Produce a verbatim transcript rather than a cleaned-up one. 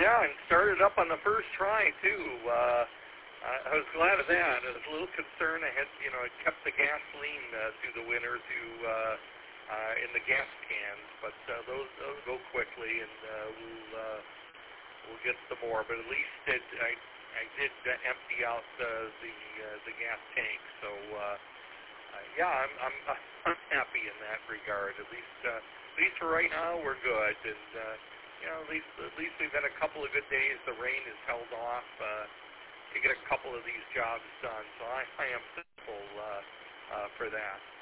Yeah, and started up on the first try too. Uh, I was glad of that. I was a little concerned. I had, you know, I kept the gasoline uh, through the winter to uh, uh, in the gas cans, but uh, those those go quickly, and uh, we'll uh, we'll get some more. But at least it, I I did uh, empty out uh, the uh, the gas tank. So uh, uh, yeah, I'm I'm I'm happy in that regard. At least uh, at least for right now, we're good, and uh, you know, at least at least we've had a couple of good days. The rain has held off. Uh, to get a couple of these jobs done, so I, I am thankful uh, uh, for that.